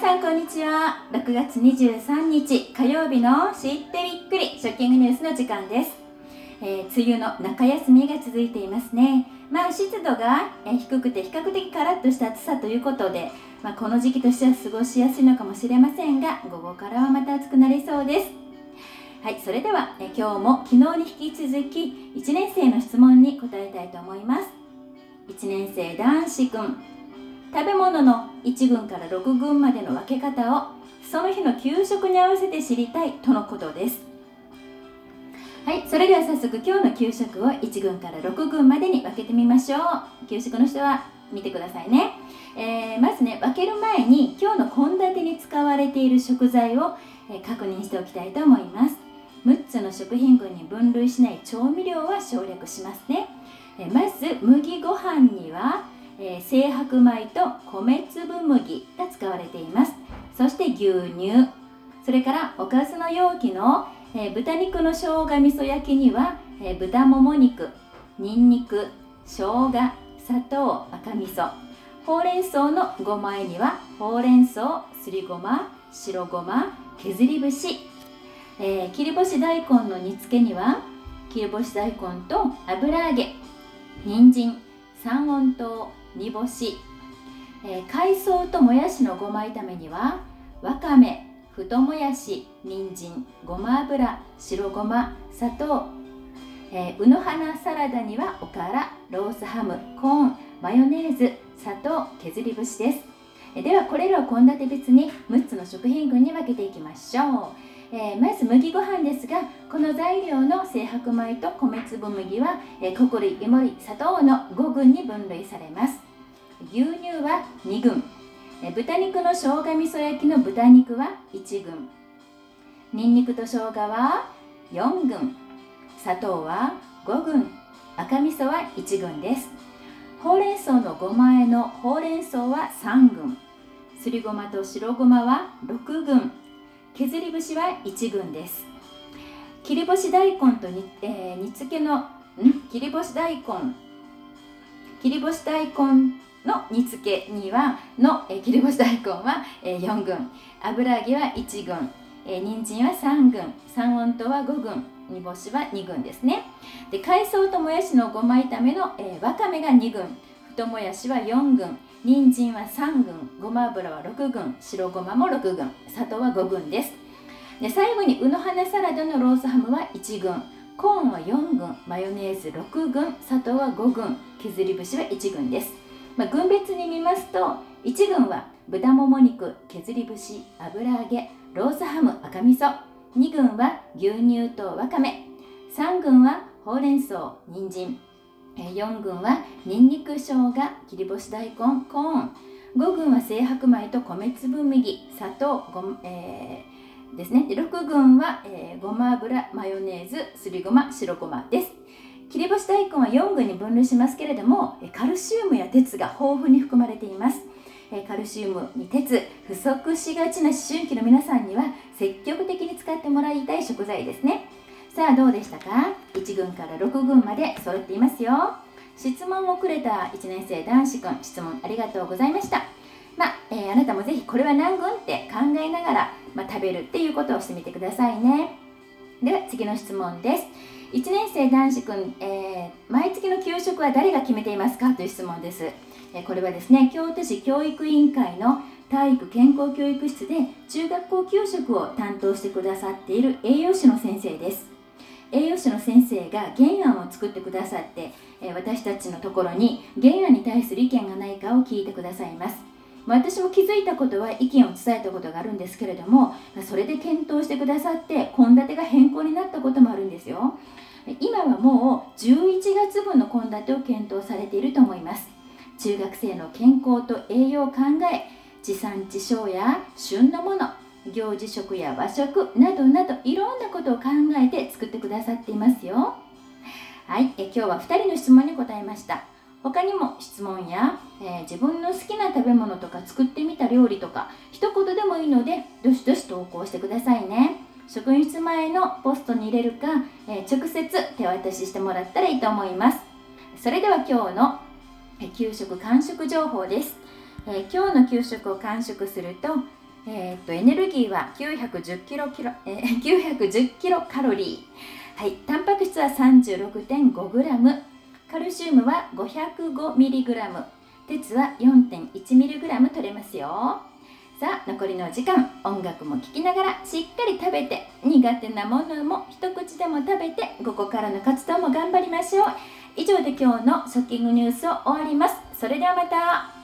さんこんにちは。6月23日火曜日の知ってびっくりショッキングニュースの時間です。梅雨の中休みが続いていますね。湿度が低くて比較的カラッとした暑さということで、この時期としては過ごしやすいのかもしれませんが、午後からはまた暑くなりそうです。はい、それでは今日も昨日に引き続き1年生の質問に答えたいと思います。1年生男子くん、食べ物の1群から6群までの分け方をその日の給食に合わせて知りたいとのことです。はい、それでは早速今日の給食を1群から6群までに分けてみましょう。給食の人は見てくださいね。まずね、分ける前に今日の献立に使われている食材を確認しておきたいと思います。6つの食品群に分類しない調味料は省略しますね。まず麦ご飯には精白米と米粒麦が使われています。そして牛乳、それからおかずの容器の豚肉の生姜味噌焼きには豚もも肉、にんにく、生姜、砂糖、赤味噌、ほうれん草のごま和えにはほうれん草、すりごま、白ごま、削り節、切り干し大根の煮付けには切り干し大根と油揚げ、人参、三温糖、煮干し、海藻ともやしのごま炒めにはわかめ、太もやし、人参、ごま油、白ごま、砂糖、うの花サラダにはおからロースハム、コーン、マヨネーズ、砂糖、削り節です。ではこれらを献立別に6つの食品群に分けていきましょう。まず麦ご飯ですが、この材料の精白米と米粒麦は穀類、芋類、砂糖の5群に分類されます。牛乳は2群、豚肉の生姜味噌焼きの豚肉は1群、にんにくと生姜は4群、砂糖は5群、赤味噌は1群です。ほうれん草のごま和えのほうれん草は3群、すりごまと白ごまは6群、削り節は1群です。切り干し大根と煮付けの切り干し大根の煮付けには切り干し大根は4群、油揚げは1群、人参は3群、三温糖は5群、煮干しは2群ですね。で、海藻ともやしのごま炒めのわかめが2群、太もやしは4群、人参は3群、ごま油は6群、白ごまも6群、砂糖は5群です。で、最後にうの花サラダのロースハムは1群、コーンは4群、マヨネーズ6群、砂糖は5群、削り節は1群です。群別に見ますと、1群は豚もも肉、削り節、油揚げ、ロースハム、赤味噌、2群は牛乳とわかめ、3群はほうれん草、人参、4群はにんにく、生姜、切り干し大根、コーン、5群は精白米と米粒麦、砂糖、ですね。で、6群は、ごま油、マヨネーズ、すりごま、白ごまです。切り干し大根は4群に分類しますけれども、カルシウムや鉄が豊富に含まれています。カルシウムに鉄、不足しがちな思春期の皆さんには積極的に使ってもらいたい食材ですね。さあどうでしたか？1群から6群まで揃っていますよ。質問をくれた1年生男子くん、質問ありがとうございました。あなたもぜひこれは何群って考えながら、食べるっていうことをしてみてくださいね。では次の質問です。1年生男子くん、毎月の給食は誰が決めていますかという質問です。これはですね、京都市教育委員会の体育健康教育室で中学校給食を担当してくださっている栄養士の先生です。栄養士の先生が原案を作ってくださって、私たちのところに原案に対する意見がないかを聞いてくださいます。私も気づいたことは意見を伝えたことがあるんですけれども、それで検討してくださって献立が変更になったこともあるんですよ。今はもう11月分の献立を検討されていると思います。中学生の健康と栄養を考え、地産地消や旬のもの、行事食や和食などなどいろんなことを考えて作ってくださっていますよ。はい、今日は2人の質問に答えました。他にも質問や、自分の好きな食べ物とか作ってみた料理とか一言でもいいのでどしどし投稿してくださいね。職員室前のポストに入れるか、直接手渡ししてもらったらいいと思います。それでは今日の給食完食情報です。今日の給食を完食すると、 エネルギーは910キロカロリー、はい、タンパク質は 36.5 グラム、カルシウムは505ミリグラム、鉄は 4.1 ミリグラム取れますよ。さあ残りの時間、音楽も聴きながらしっかり食べて、苦手なものも一口でも食べて、ここからの活動も頑張りましょう。以上で今日のショッキングニュースを終わります。それではまた。